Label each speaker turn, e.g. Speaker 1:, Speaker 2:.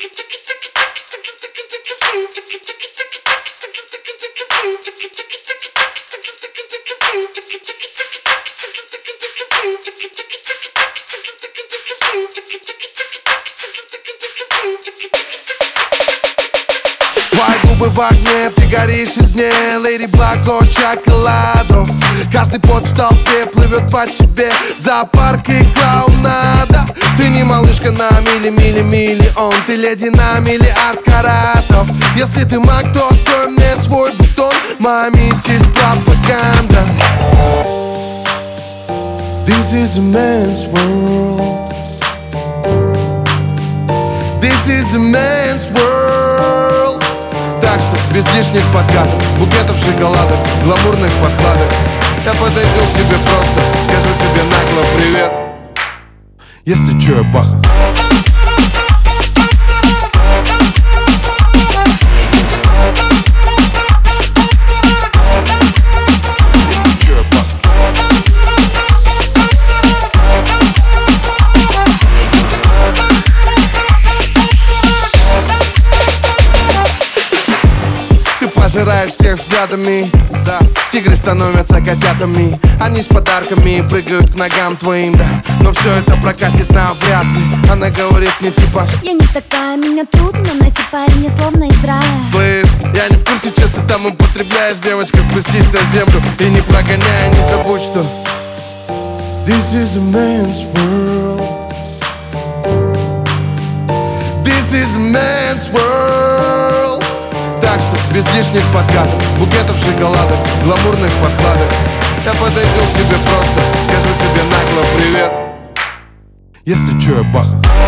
Speaker 1: Твои губы в огне, ты горишь из мне, Леди Благо Чоколадо. Каждый пот в толпе плывет по тебе, зоопарк и клоунада. Ты не малышка на миллион, ты леди на миллиард каратов. Если ты маг, то открой мне свой бутон, моя миссис пропаганда. This is a man's world. This is a man's world. Так что без лишних подкатов, букетов шоколадок, гламурных подкладок я подойду к тебе просто, скажу тебе нагло привет. Если чё, я Баха. Пожираешь всех взглядами, да. Тигры становятся котятами, они с подарками прыгают к ногам твоим, да. Но все это прокатит навряд ли. Она говорит мне типа:
Speaker 2: я не такая, меня трудно найти парня, словно из рая.
Speaker 1: Слышь, я не в курсе, что ты там употребляешь. Девочка, спустись на землю и не прогоняй, не забудь, что This is a man's world. This is a man's world. Так что без лишних подкатов, букетов шоколадок, гламурных подкладок я подойду к тебе просто, скажу тебе нагло привет. Если чё, я Баха.